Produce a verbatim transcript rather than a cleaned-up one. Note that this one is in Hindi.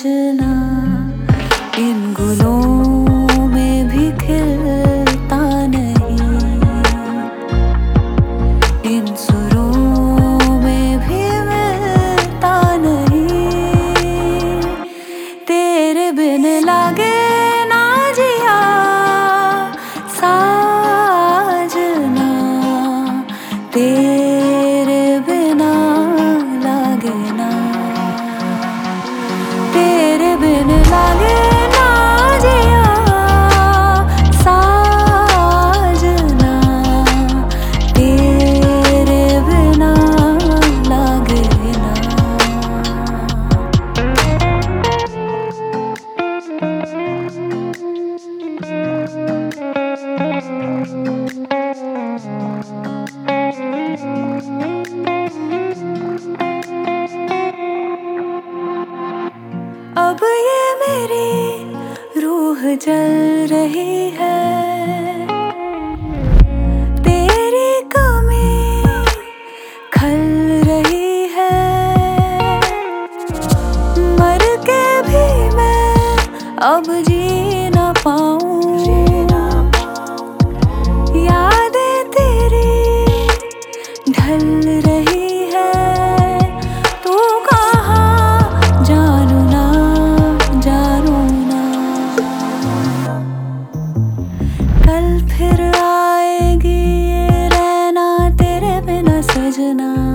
सजना इन गुलों में भी खिलता नहीं, इन सुरों में भी मिलता नहीं। तेरे बिन लागे ना जिया साजना, तेरे बिना लागे ना, तेरे बिन लागे ना जिया साजना, तेरे बिना लागे ना। अब ये मेरी रूह जल रही है, तेरी कमी खल रही है। मर के भी मैं अब जी ना पाऊं, यादें तेरी ढल रही है। तू कहाँ जानू ना जानू ना, कल फिर आएगी ये रहना तेरे बिना सजना।